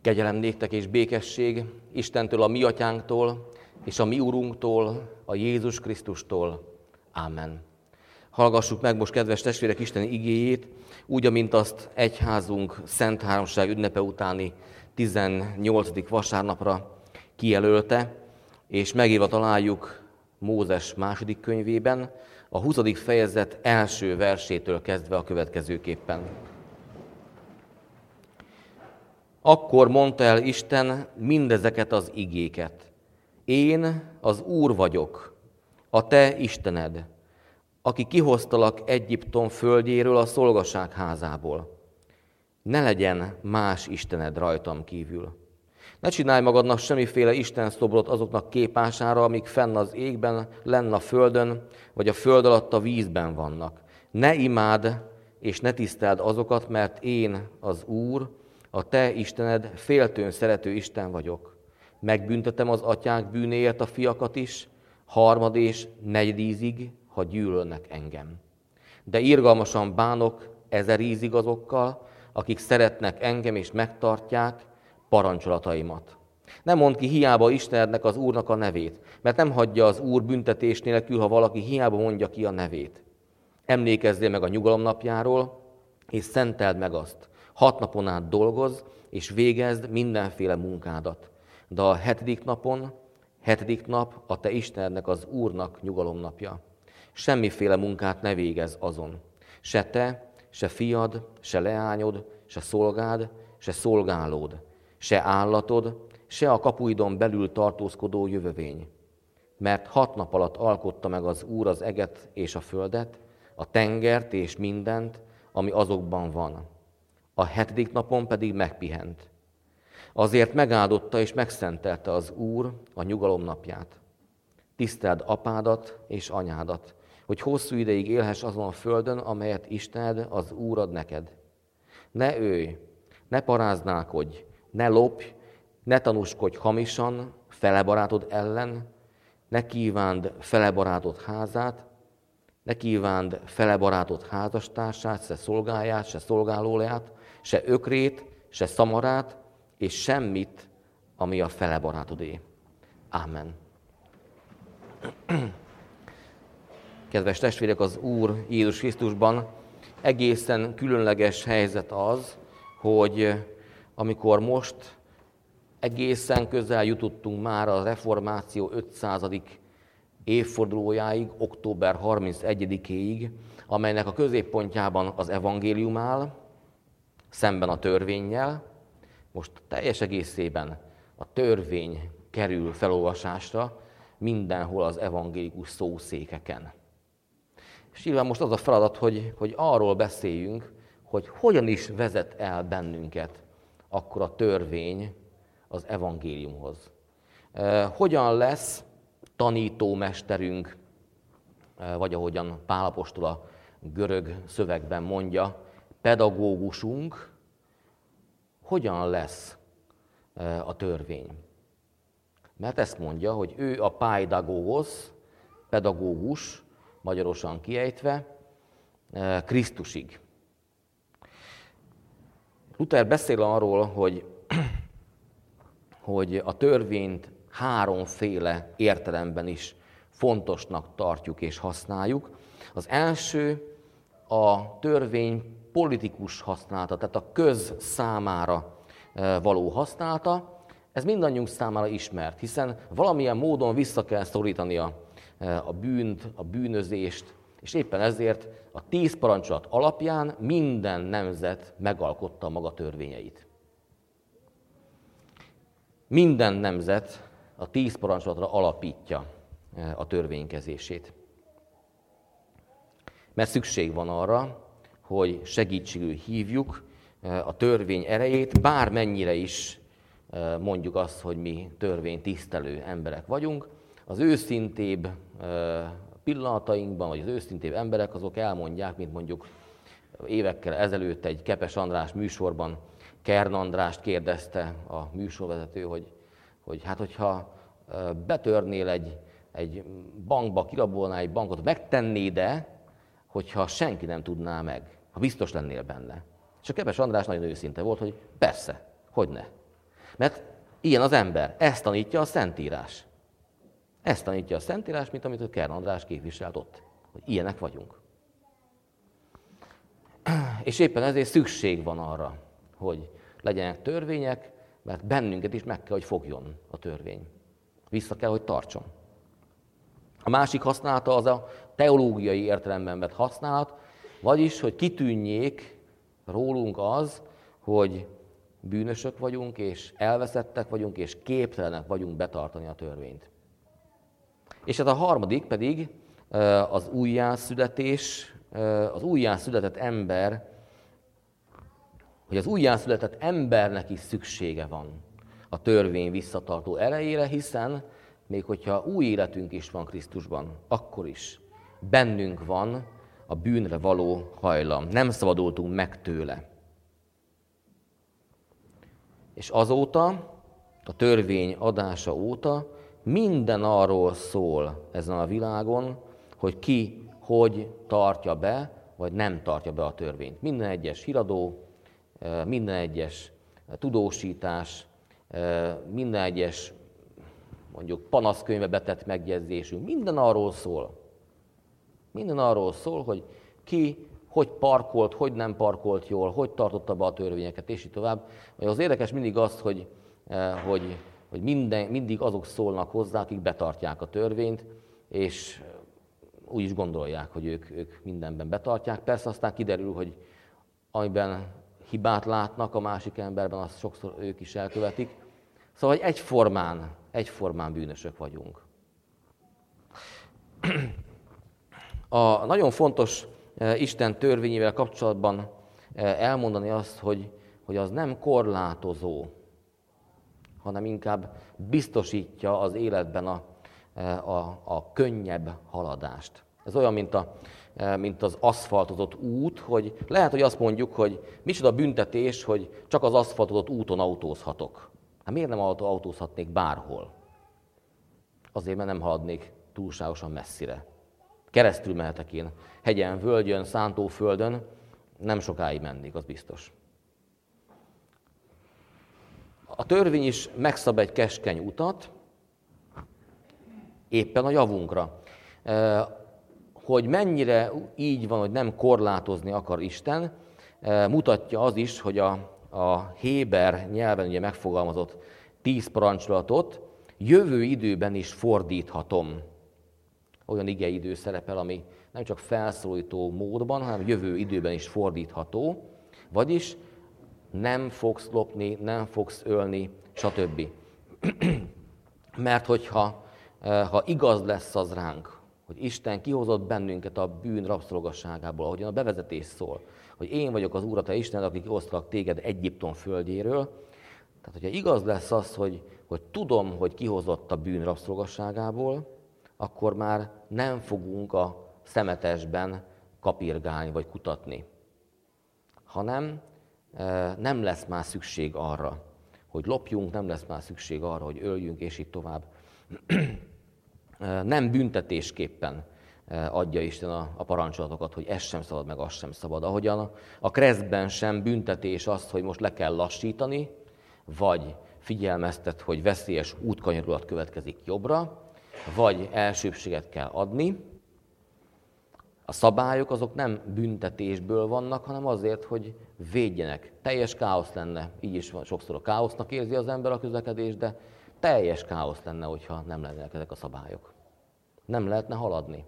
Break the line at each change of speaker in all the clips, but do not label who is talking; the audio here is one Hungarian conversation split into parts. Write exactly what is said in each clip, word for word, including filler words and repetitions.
Kegyelem néktek és békesség Istentől, a mi atyánktól, és a mi Urunktól, a Jézus Krisztustól. Ámen. Hallgassuk meg most, kedves testvérek, Isten igéjét, úgy, amint azt egyházunk Szent Háromság ünnepe utáni tizennyolcadik vasárnapra kijelölte, és megírva találjuk Mózes második könyvében, a huszadik fejezet első versétől kezdve a következőképpen. Akkor mondta el Isten mindezeket az igéket. Én az Úr vagyok, a te Istened, aki kihoztalak Egyiptom földjéről, a szolgaság házából. Ne legyen más istened rajtam kívül. Ne csinálj magadnak semmiféle istenszobrot azoknak képására, amik fenn az égben, lenn a földön, vagy a föld alatt a vízben vannak. Ne imádd és ne tiszteld azokat, mert én, az Úr, a te Istened, féltőn szerető Isten vagyok. Megbüntetem az atyák bűnéért a fiakat is, harmad és negyedízig, ha gyűlölnek engem. De irgalmasan bánok ezerízig azokkal, akik szeretnek engem és megtartják parancsolataimat. Nem mondd ki hiába Istenednek, az Úrnak a nevét, mert nem hagyja az Úr büntetés nélkül, ha valaki hiába mondja ki a nevét. Emlékezzél meg a nyugalom napjáról, és szenteld meg azt. Hat napon át dolgozz, és végezd mindenféle munkádat. De a hetedik napon, hetedik nap a te Istenednek, az Úrnak nyugalomnapja. Semmiféle munkát ne végezz azon. Se te, se fiad, se leányod, se szolgád, se szolgálód, se állatod, se a kapuidon belül tartózkodó jövövény. Mert hat nap alatt alkotta meg az Úr az eget és a földet, a tengert és mindent, ami azokban van. A hetedik napon pedig megpihent. Azért megáldotta és megszentelte az Úr a nyugalom napját. Tiszteld apádat és anyádat, hogy hosszú ideig élhess azon a földön, amelyet Istened, az Úr ad neked. Ne ölj, ne paráználkodj, ne lopj, ne tanúskodj hamisan fele barátod ellen, ne kívánd fele barátod házát, ne kívánd fele barátod házastársát, se szolgáját, se szolgálóját, se ökrét, se szamarát, és semmit, ami a fele barátodé. Ámen. Kedves testvérek, az Úr Jézus Krisztusban egészen különleges helyzet az, hogy amikor most egészen közel jutottunk már a reformáció ötszázadik évfordulójáig, október harmincegyedikéig, amelynek a középpontjában az evangélium áll, szemben a törvénnyel. Most teljes egészében a törvény kerül felolvasásra mindenhol az evangélikus szószékeken. És nyilván most az a feladat, hogy, hogy arról beszéljünk, hogy hogyan is vezet el bennünket akkor a törvény az evangéliumhoz. Hogyan lesz tanítómesterünk, vagy ahogyan Pál apostol a görög szövegben mondja, pedagógusunk, hogyan lesz a törvény? Mert ezt mondja, hogy ő a paidagógosz, pedagógus, magyarosan kiejtve, Krisztusig. Luther beszél arról, hogy, hogy a törvényt háromféle értelemben is fontosnak tartjuk és használjuk. Az első a törvény politikus használata, tehát a köz számára való használata. Ez mindannyiunk számára ismert, hiszen valamilyen módon vissza kell szorítani a, a bűnt, a bűnözést, és éppen ezért a tíz parancsolat alapján minden nemzet megalkotta maga törvényeit. Minden nemzet a tíz parancsolatra alapítja a törvénykezését. Mert szükség van arra, hogy segítségül hívjuk a törvény erejét, bármennyire is mondjuk azt, hogy mi törvénytisztelő emberek vagyunk. Az őszintébb pillanatainkban, vagy az őszintébb emberek, azok elmondják, mint mondjuk évekkel ezelőtt egy Kepes András műsorban Kern Andrást kérdezte a műsorvezető, hogy, hogy hát hogyha betörnél egy, egy bankba, kirabolnál egy bankot, megtennéd-e, hogyha senki nem tudná meg, ha biztos lennél benne. És a Kepes András nagyon őszinte volt, hogy persze, hogyne. Mert ilyen az ember. Ezt tanítja a Szentírás. Ezt tanítja a Szentírás, mint amit a Kern András képviselt ott. Hogy ilyenek vagyunk. És éppen ezért szükség van arra, hogy legyenek törvények, mert bennünket is meg kell, hogy fogjon a törvény. Vissza kell, hogy tartson. A másik használata az a teológiai értelemben vett használat, vagyis, hogy kitűnjék rólunk az, hogy bűnösök vagyunk, és elveszettek vagyunk, és képtelenek vagyunk betartani a törvényt. És ez a harmadik pedig az újjászületés, az újjászületett ember, hogy az újjászületett embernek is szüksége van a törvény visszatartó erejére, hiszen még hogyha új életünk is van Krisztusban, akkor is bennünk van a bűnre való hajlam. Nem szabadultunk meg tőle. És azóta, a törvény adása óta minden arról szól ezen a világon, hogy ki hogy tartja be, vagy nem tartja be a törvényt. Minden egyes híradó, minden egyes tudósítás, minden egyes mondjuk panaszkönyvbe betett megjegyzésünk, minden arról szól. Minden arról szól, hogy ki hogy parkolt, hogy nem parkolt jól, hogy tartotta be a törvényeket, és így tovább. Az érdekes mindig az, hogy, hogy, hogy minden, mindig azok szólnak hozzá, akik betartják a törvényt, és úgy is gondolják, hogy ők, ők mindenben betartják. Persze aztán kiderül, hogy amiben hibát látnak a másik emberben, azt sokszor ők is elkövetik. Szóval, hogy egyformán, egyformán bűnösök vagyunk. A nagyon fontos Isten törvényével kapcsolatban elmondani azt, hogy, hogy az nem korlátozó, hanem inkább biztosítja az életben a, a, a könnyebb haladást. Ez olyan, mint, a, mint az aszfaltozott út, hogy lehet, hogy azt mondjuk, hogy micsoda büntetés, hogy csak az aszfaltozott úton autózhatok. Hát miért nem autózhatnék bárhol? Azért, mert nem haladnék túlságosan messzire. Keresztül mehetek én hegyen, völgyön, szántóföldön, nem sokáig mennék, az biztos. A törvény is megszab egy keskeny utat, éppen a javunkra. Hogy mennyire így van, hogy nem korlátozni akar Isten, mutatja az is, hogy a, a héber nyelven ugye megfogalmazott tíz parancsolatot jövő időben is fordíthatom. Olyan igeidő szerepel, ami nem csak felszólító módban, hanem jövő időben is fordítható, vagyis nem fogsz lopni, nem fogsz ölni, stb. Mert hogyha ha igaz lesz az ránk, hogy Isten kihozott bennünket a bűn rabszolgasságából, ahogyan a bevezetés szól, hogy én vagyok az Úr, a te Istened, aki kihoztalak téged Egyiptom földjéről. Tehát, hogyha igaz lesz az, hogy, hogy tudom, hogy kihozott a bűn rabszolgasságából, akkor már nem fogunk a szemetesben kapirgálni vagy kutatni, hanem nem lesz már szükség arra, hogy lopjunk, nem lesz már szükség arra, hogy öljünk, és így tovább. Nem büntetésképpen adja Isten a, a parancsolatokat, hogy ez sem szabad, meg az sem szabad. Ahogyan a, a keresztben sem büntetés az, hogy most le kell lassítani, vagy figyelmeztet, hogy veszélyes útkanyarulat következik jobbra, vagy elsőbséget kell adni. A szabályok azok nem büntetésből vannak, hanem azért, hogy védjenek. Teljes káosz lenne, így is van, sokszor a káosznak érzi az ember a közlekedést, de teljes káosz lenne, hogyha nem lennének ezek a szabályok. Nem lehetne haladni.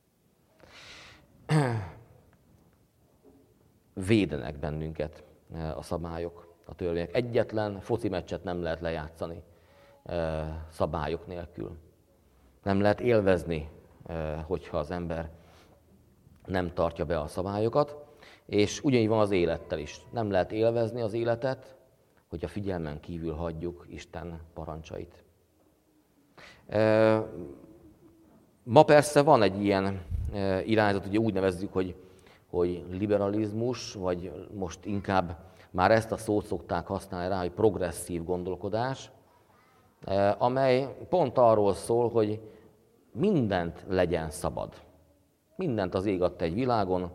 Védenek bennünket a szabályok, a törvények. Egyetlen foci meccset nem lehet lejátszani szabályok nélkül. Nem lehet élvezni, hogyha az ember nem tartja be a szabályokat, és ugyanígy van az élettel is. Nem lehet élvezni az életet, hogy a figyelmen kívül hagyjuk Isten parancsait. Ma persze van egy ilyen irányzat, ugye úgy nevezzük, hogy, hogy liberalizmus, vagy most inkább már ezt a szót szokták használni rá, hogy progresszív gondolkodás, amely pont arról szól, hogy mindent legyen szabad. Mindent az ég adta egy világon,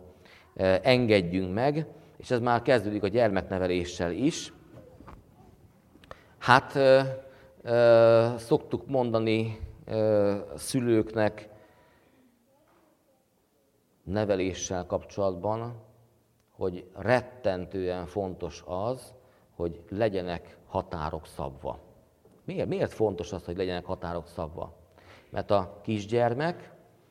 engedjünk meg, és ez már kezdődik a gyermekneveléssel is. Hát ö, ö, szoktuk mondani ö, szülőknek neveléssel kapcsolatban, hogy rettentően fontos az, hogy legyenek határok szabva. Miért? Miért fontos az, hogy legyenek határok szabva? Mert a kisgyermek,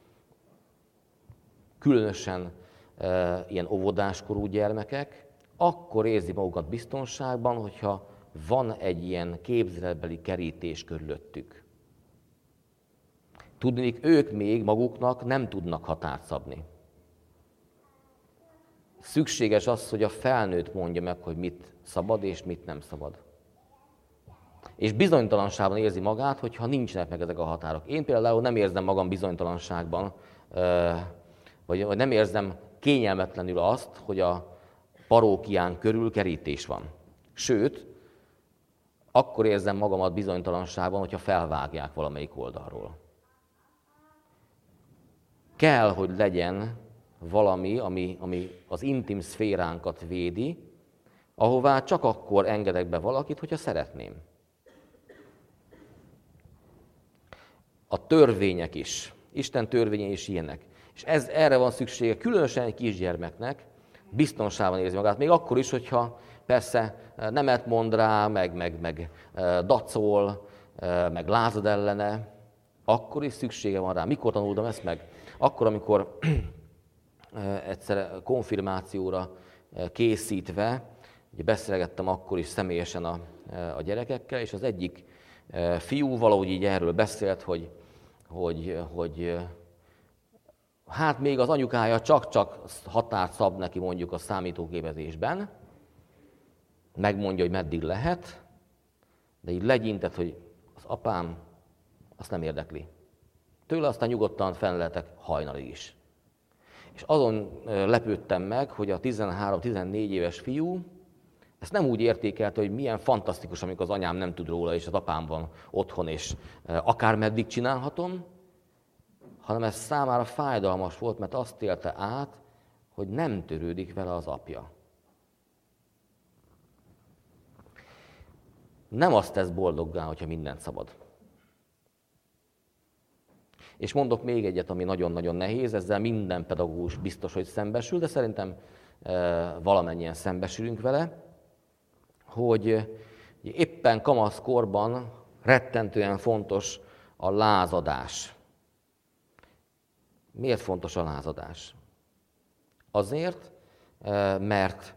különösen e, ilyen óvodáskorú gyermekek, akkor érzi magukat biztonságban, hogyha van egy ilyen képzeletbeli kerítés körülöttük. Tudniillik, ők még maguknak nem tudnak határt szabni. Szükséges az, hogy a felnőtt mondja meg, hogy mit szabad és mit nem szabad. És bizonytalanságban érzi magát, hogyha nincsenek meg ezek a határok. Én például nem érzem magam bizonytalanságban, vagy nem érzem kényelmetlenül azt, hogy a parókián körül kerítés van. Sőt, akkor érzem magamat bizonytalanságban, hogyha felvágják valamelyik oldalról. Kell, hogy legyen valami, ami, ami az intim szféránkat védi, ahová csak akkor engedek be valakit, hogyha szeretném. A törvények is, Isten törvényei is ilyenek. És ez, erre van szüksége, különösen egy kisgyermeknek, biztonságban érzi magát, még akkor is, hogyha persze nemet mond rá, meg, meg, meg dacol, meg lázad ellene, akkor is szüksége van rá. Mikor tanultam ezt meg? Akkor, amikor egyszer konfirmációra készítve, ugye beszélgettem akkor is személyesen a, a gyerekekkel, és az egyik fiú valahogy így erről beszélt, hogy, hogy, hogy hát még az anyukája csak-csak határt szab neki mondjuk a számítógépezésben, megmondja, hogy meddig lehet, de így legyintett, hogy az apám azt nem érdekli. Tőle aztán nyugodtan fenn lehetek hajnalig is. És azon lepődtem meg, hogy a tizenhárom-tizennégy éves fiú ezt nem úgy értékelte, hogy milyen fantasztikus, amikor az anyám nem tud róla, és az apám van otthon, és akármeddig csinálhatom, hanem ez számára fájdalmas volt, mert azt élte át, hogy nem törődik vele az apja. Nem azt tesz boldoggá, hogyha mindent szabad. És mondok még egyet, ami nagyon-nagyon nehéz, ezzel minden pedagógus biztos, hogy szembesül, de szerintem e, valamennyien szembesülünk vele, hogy éppen kamaszkorban rettentően fontos a lázadás. Miért fontos a lázadás? Azért, e, mert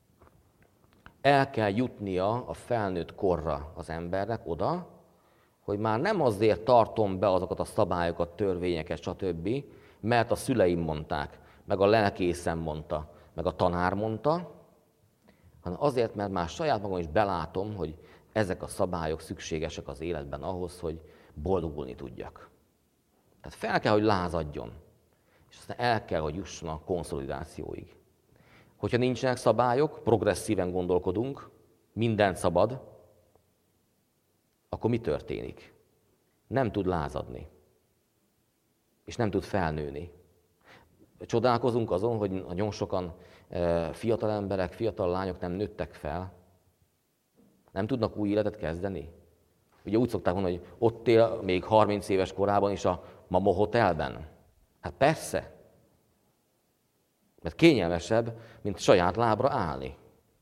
el kell jutnia a felnőtt korra az embernek oda, hogy már nem azért tartom be azokat a szabályokat, törvényeket, stb., mert a szüleim mondták, meg a lelkészem mondta, meg a tanár mondta, hanem azért, mert már saját magam is belátom, hogy ezek a szabályok szükségesek az életben ahhoz, hogy boldogulni tudjak. Tehát fel kell, hogy lázadjon, és aztán el kell, hogy jusson a konszolidációig. Hogyha nincsenek szabályok, progresszíven gondolkodunk, mindent szabad, akkor mi történik? Nem tud lázadni, és nem tud felnőni. Csodálkozunk azon, hogy nagyon sokan fiatal emberek, fiatal lányok nem nőttek fel, nem tudnak új életet kezdeni. Ugye úgy szokták mondani, hogy ott él még harminc éves korában is a Mama Hotelben. Hát persze, mert kényelmesebb, mint saját lábra állni.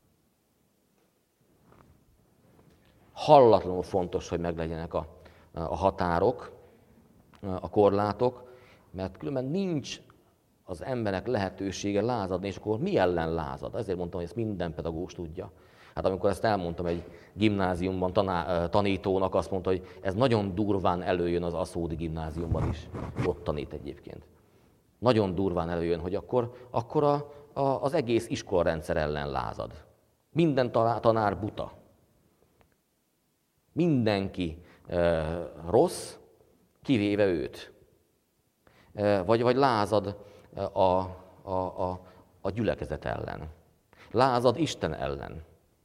Hallatlanul fontos, hogy meglegyenek a, a határok, a korlátok, mert különben nincs az embernek lehetősége lázadni, és akkor mi ellen lázad? Ezért mondtam, hogy ezt minden pedagógus tudja. Hát amikor ezt elmondtam egy gimnáziumban taná, tanítónak, azt mondta, hogy ez nagyon durván előjön az Aszódi gimnáziumban is. Ott tanít egyébként. Nagyon durván előjön, hogy akkor, akkor a, a, az egész iskolarendszer ellen lázad. Minden tanár buta. Mindenki e, rossz, kivéve őt. E, vagy, vagy lázad a, a, a, a gyülekezet ellen. Lázad Isten ellen.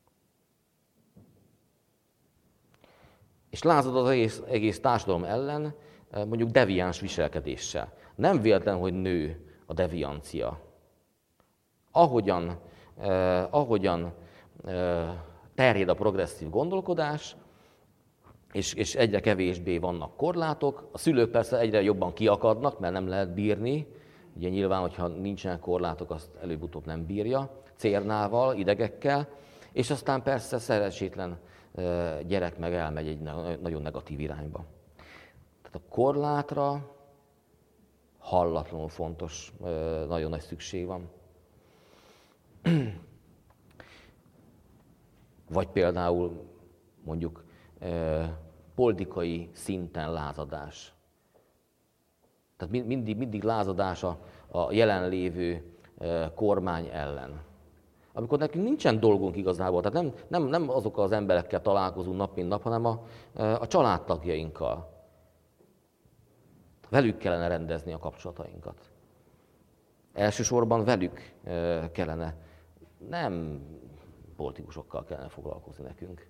És lázad az egész, egész társadalom ellen, mondjuk deviáns viselkedéssel. Nem véletlen, hogy nő a deviancia. Ahogyan, eh, ahogyan eh, terjed a progresszív gondolkodás, és, és egyre kevésbé vannak korlátok. A szülők persze egyre jobban kiakadnak, mert nem lehet bírni. Ugye nyilván, hogyha nincsenek korlátok, azt előbb-utóbb nem bírja, cérnával, idegekkel, és aztán persze szerencsétlen gyerek meg elmegy egy nagyon negatív irányba. Tehát a korlátra hallatlanul fontos, nagyon nagy szükség van. Vagy például mondjuk politikai szinten lázadás. Tehát mindig, mindig lázadás a, a jelenlévő kormány ellen. Amikor nekünk nincsen dolgunk igazából, tehát nem, nem, nem azokkal az emberekkel találkozunk nap mint nap, hanem a, a családtagjainkkal. Velük kellene rendezni a kapcsolatainkat. Elsősorban velük kellene, nem politikusokkal kellene foglalkozni nekünk.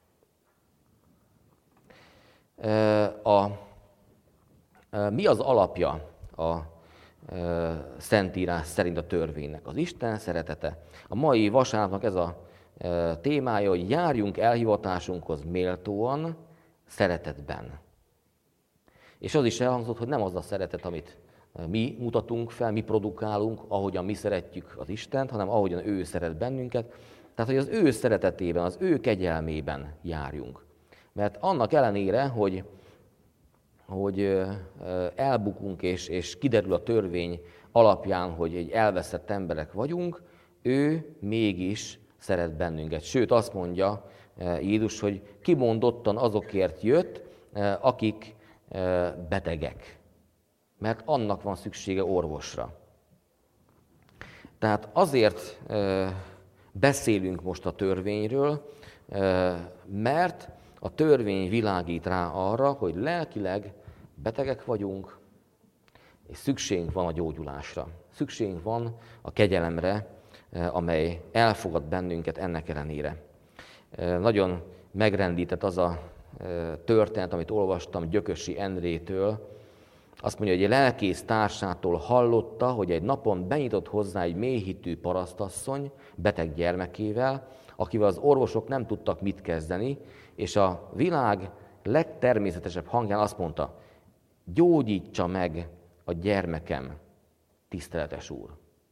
A, mi az alapja a Szentírás szerint a törvénynek? Az Isten szeretete. A mai vasárnapnak ez a témája, hogy járjunk elhivatásunkhoz méltóan, szeretetben. És az is elhangzott, hogy nem az a szeretet, amit mi mutatunk fel, mi produkálunk, ahogyan mi szeretjük az Istent, hanem ahogyan ő szeret bennünket. Tehát, hogy az ő szeretetében, az ő kegyelmében járjunk. Mert annak ellenére, hogy, hogy elbukunk és, és kiderül a törvény alapján, hogy egy elveszett emberek vagyunk, ő mégis szeret bennünket. Sőt, azt mondja Jézus, hogy kimondottan azokért jött, akik betegek. Mert annak van szüksége orvosra. Tehát azért beszélünk most a törvényről, mert a törvény világít rá arra, hogy lelkileg betegek vagyunk, és szükségünk van a gyógyulásra. Szükségünk van a kegyelemre, amely elfogad bennünket ennek ellenére. Nagyon megrendített az a történet, amit olvastam Gyökösi Endrétől. Azt mondja, hogy egy lelkész társától hallotta, hogy egy napon benyitott hozzá egy mélyhitű parasztasszony beteg gyermekével, akivel az orvosok nem tudtak mit kezdeni, és a világ legtermészetesebb hangján azt mondta, gyógyítsa meg a gyermekem, tiszteletes úr.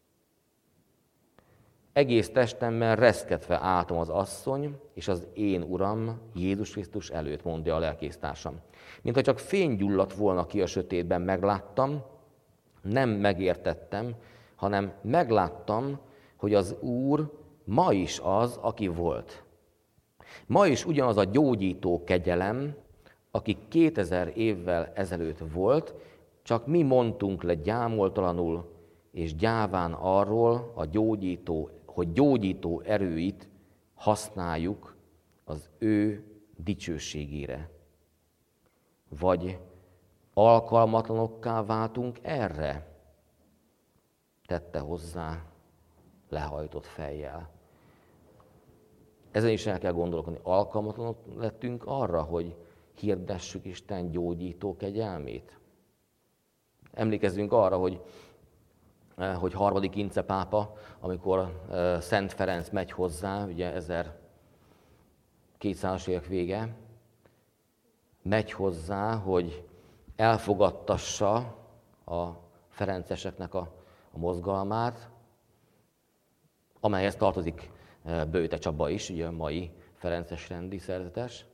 Egész testemmel reszketve álltam az asszony és az én uram Jézus Krisztus előtt, mondja a lelkésztársam. Mint ha csak fény gyulladt volna ki a sötétben, megláttam, nem megértettem, hanem megláttam, hogy az Úr ma is az, aki volt. Ma is ugyanaz a gyógyító kegyelem, aki kétezer évvel ezelőtt volt, csak mi mondtunk le gyámoltalanul és gyáván arról, a gyógyító, hogy gyógyító erőit használjuk az ő dicsőségére. Vagy alkalmatlanokká váltunk erre? Tette hozzá lehajtott fejjel. Ezen is el kell gondolkodni, alkalmatlanok lettünk arra, hogy hirdessük Isten gyógyító kegyelmét. Emlékezzünk arra, hogy, hogy harmadik Ince pápa, amikor Szent Ferenc megy hozzá, ugye ezerkétszázas évek vége, megy hozzá, hogy elfogadtassa a ferenceseknek a, a mozgalmát, amelyhez tartozik Böjte Csaba is, ugye a mai ferences rendi szerzetes.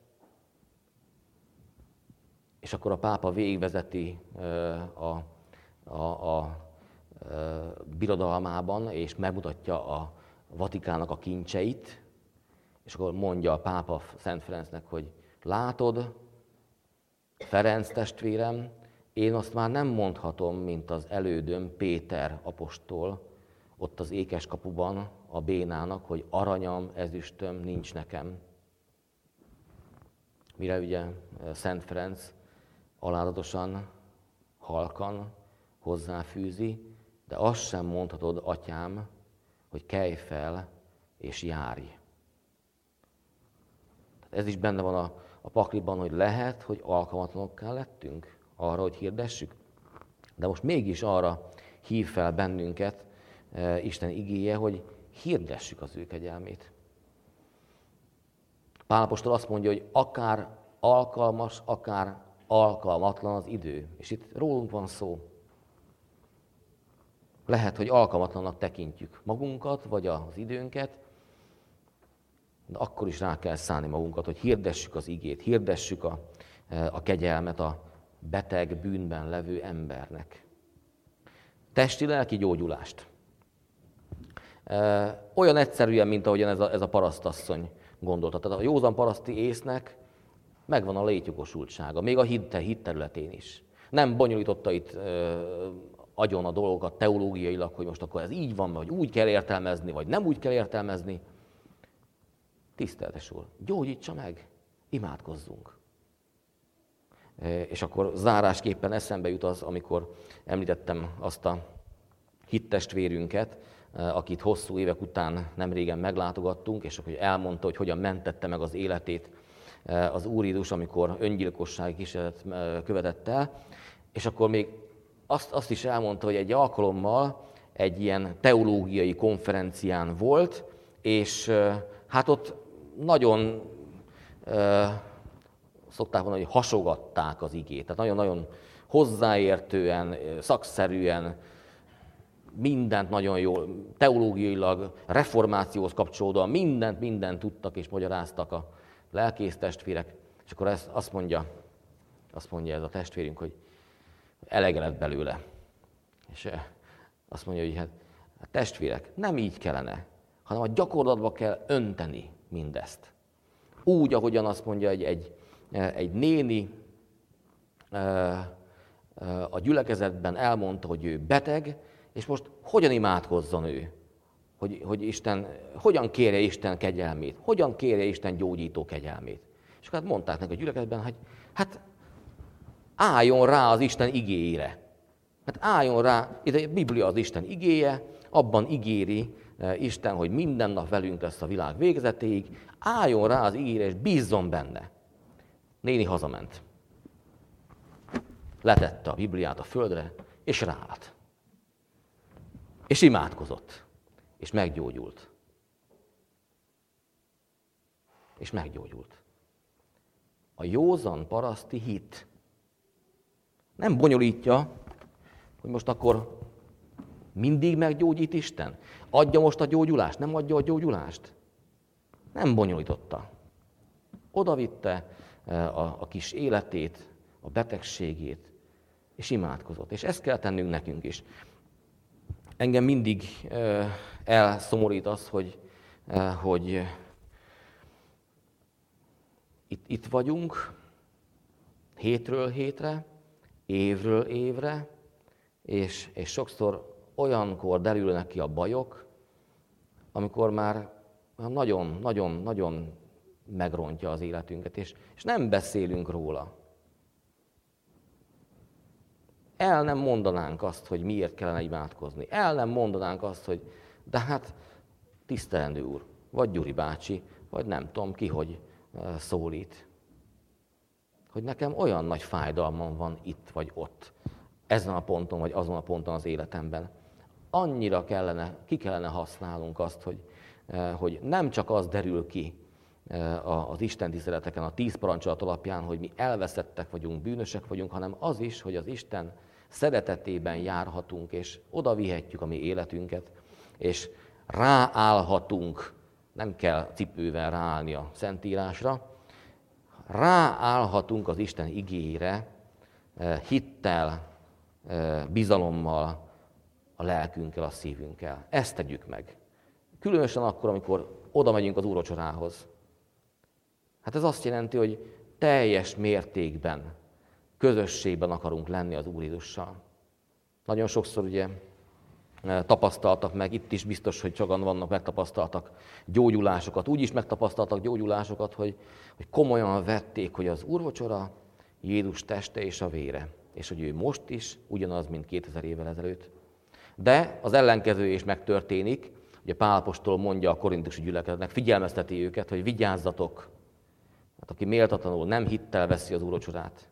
És akkor a pápa végigvezeti a, a, a birodalmában, és megmutatja a Vatikának a kincseit, és akkor mondja a pápa Szent Ferencnek, hogy látod, Ferenc testvérem, én azt már nem mondhatom, mint az elődöm Péter apostol, ott az ékeskapuban a bénának, hogy aranyam, ezüstöm nincs nekem. Mire ugye Szent Ferenc alázatosan, halkan hozzáfűzi, de azt sem mondhatod, atyám, hogy kelj fel és járj. Ez is benne van a, a pakliban, hogy lehet, hogy alkalmatlanokká lettünk arra, hogy hirdessük. De most mégis arra hív fel bennünket e, Isten igéje, hogy hirdessük az ő kegyelmét. Pál apostol azt mondja, hogy akár alkalmas, akár alkalmatlan az idő. És itt rólunk van szó. Lehet, hogy alkalmatlannak tekintjük magunkat, vagy az időnket, de akkor is rá kell szállni magunkat, hogy hirdessük az igét, hirdessük a, a kegyelmet a beteg, bűnben levő embernek. Testi-lelki gyógyulást. Olyan egyszerűen, mint ahogyan ez a, ez a parasztasszony gondolta. Tehát a józan paraszti észnek megvan a létjogosultsága, még a hit, hit területén is. Nem bonyolította itt ö, agyon a dolgokat teológiailag, hogy most akkor ez így van, vagy úgy kell értelmezni, vagy nem úgy kell értelmezni. Tiszteletes Úr, gyógyítsa meg, imádkozzunk. És akkor zárásképpen eszembe jut az, amikor említettem azt a hittestvérünket, akit hosszú évek után nemrégen meglátogattunk, és akkor elmondta, hogy hogyan mentette meg az életét az Úr Jézus, amikor öngyilkossági kísérlet követett el, és akkor még azt, azt is elmondta, hogy egy alkalommal egy ilyen teológiai konferencián volt, és hát ott nagyon szokták mondani, hogy hasogatták az igét. Tehát nagyon-nagyon hozzáértően, szakszerűen, mindent nagyon jól, teológiailag, reformációhoz kapcsolódóan mindent, mindent tudtak és magyaráztak a lelkész testvérek. És akkor ezt, azt mondja, azt mondja ez a testvérünk, hogy elege lett belőle. És azt mondja, hogy hát, hát testvérek, nem így kellene, hanem a gyakorlatba kell önteni mindezt. Úgy, ahogyan azt mondja egy, egy, egy néni a gyülekezetben elmondta, hogy ő beteg, és most hogyan imádkozzon ő? Hogy, hogy Isten, hogyan kérje Isten kegyelmét? Hogyan kérje Isten gyógyító kegyelmét? És akkor hát mondták neki a gyülekezetben, hogy hát álljon rá az Isten igéjére. Hát álljon rá, itt a Biblia az Isten igéje, abban ígéri Isten, hogy minden nap velünk lesz a világ végezetéig, álljon rá az igére, és bízzon benne. Néni hazament. Letette a Bibliát a földre, és ráállt. És imádkozott. És meggyógyult. És meggyógyult. A józan paraszti hit nem bonyolítja, hogy most akkor mindig meggyógyít Isten? Adja most a gyógyulást? Nem adja a gyógyulást? Nem bonyolította. Oda vitte a, a kis életét, a betegségét, és imádkozott. És ezt kell tennünk nekünk is. Engem mindig elszomorít az, hogy, hogy itt, itt vagyunk, hétről hétre, évről évre, és, és sokszor olyankor derülnek ki a bajok, amikor már nagyon-nagyon-nagyon megrontja az életünket, és, és nem beszélünk róla. El nem mondanánk azt, hogy miért kellene imádkozni. El nem mondanánk azt, hogy de hát tisztelendő úr, vagy Gyuri bácsi, vagy nem tudom ki, hogy szólít. Hogy nekem olyan nagy fájdalmam van itt vagy ott, ezen a ponton vagy azon a ponton az életemben. Annyira kellene, ki kellene használnunk azt, hogy, hogy nem csak az derül ki az Isten tiszteleteken, a tíz parancsolat alapján, hogy mi elveszettek vagyunk, bűnösek vagyunk, hanem az is, hogy az Isten szeretetében járhatunk, és oda vihetjük a mi életünket, és ráállhatunk, nem kell cipővel ráállni a Szentírásra, ráállhatunk az Isten igéjére, hittel, bizalommal, a lelkünkkel, a szívünkkel. Ezt tegyük meg. Különösen akkor, amikor oda megyünk az úrvacsorához. Hát ez azt jelenti, hogy teljes mértékben, közösségben akarunk lenni az Úr Jézussal. Nagyon sokszor ugye tapasztaltak meg, itt is biztos, hogy sokan vannak, megtapasztaltak gyógyulásokat. Úgy is megtapasztaltak gyógyulásokat, hogy, hogy komolyan vették, hogy az úrvacsora Jézus teste és a vére. És hogy ő most is ugyanaz, mint kétezer évvel ezelőtt. De az ellenkező is megtörténik. Ugye Pál apostol mondja a korintusi gyülekezetnek, figyelmezteti őket, hogy vigyázzatok. Hát aki méltatlanul nem hittel veszi az úrvacsorát,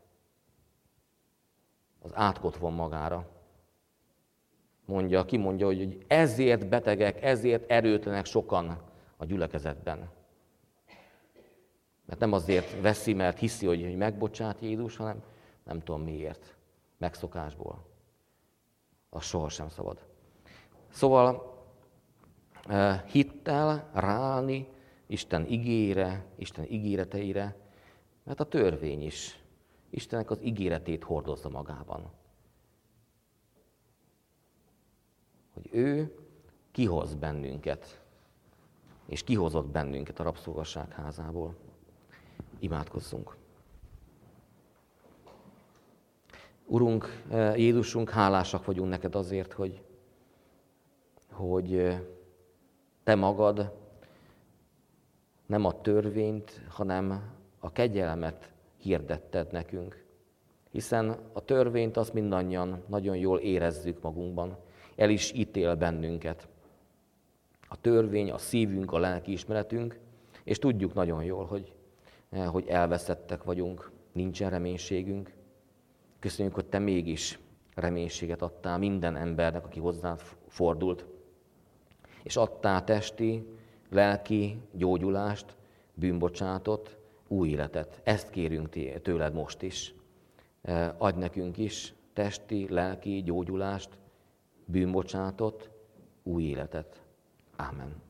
az átkot von magára. Mondja, ki mondja, hogy ezért betegek, ezért erőtlenek sokan a gyülekezetben. Mert nem azért veszi, mert hiszi, hogy, hogy megbocsát Jézus, hanem nem tudom miért. Megszokásból. Az sohasem szabad. Szóval hittel ráállni Isten igére, Isten ígéreteire, mert a törvény is Istennek az ígéretét hordozza magában. Hogy ő kihoz bennünket, és kihozott bennünket a rabszolgasság házából. Imádkozzunk. Urunk, Jézusunk, hálásak vagyunk neked azért, hogy, hogy te magad nem a törvényt, hanem a kegyelmet hirdetted nekünk. Hiszen a törvényt azt mindannyian nagyon jól érezzük magunkban, el is ítél bennünket. A törvény, a szívünk, a lelkiismeretünk, és tudjuk nagyon jól, hogy, hogy elveszettek vagyunk, nincsen reménységünk. Köszönjük, hogy te mégis reménységet adtál minden embernek, aki hozzád fordult, és adtál testi, lelki gyógyulást, bűnbocsátot, új életet. Ezt kérünk tőled most is. Adj nekünk is testi, lelki gyógyulást, bűnbocsátot, új életet. Ámen.